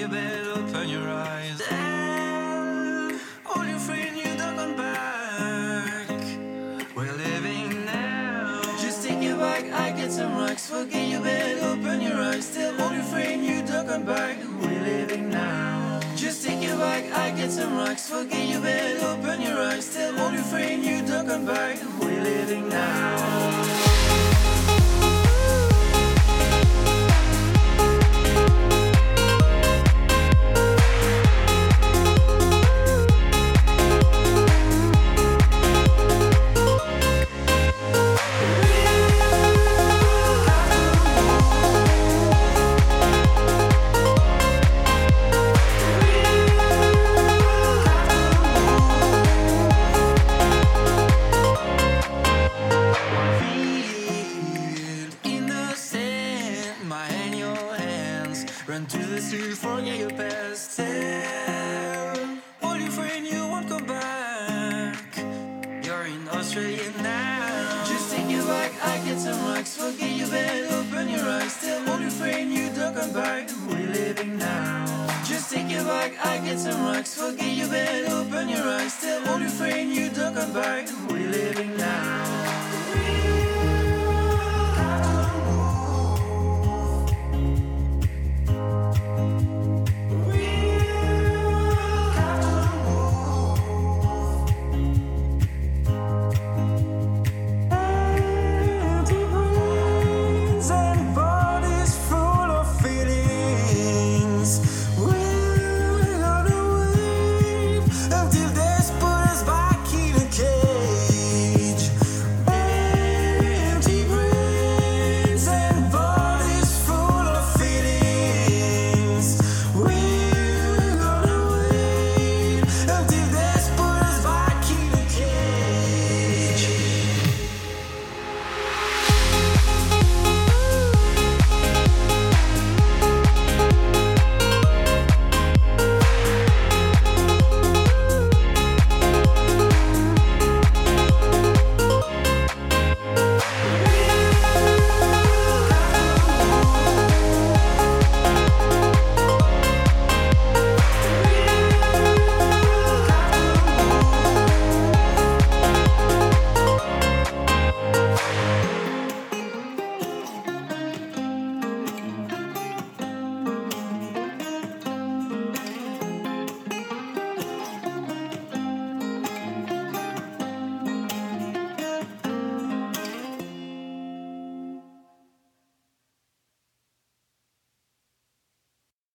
your bed, open your eyes. Then, all your friends, you don't come back. We're living now. Just take your bag, I get some rocks. Forget your bed, open your eyes. Tell all your friends, you don't come back. We're living now. Just take your bag, I get some rocks. Forget your bed, open your eyes. Tell all your friends, you don't come back. We're living now. Run to the sea, forget your past. Tell all your friends you won't come back. You're in Australia now. Just take your bag, I get some rocks. Forget your bed, open your eyes. Tell all your friends you don't come back. We're living now. Just take your bag, I get some rocks. Forget your bed, open your eyes. Tell all your friends you don't come back. We're living now.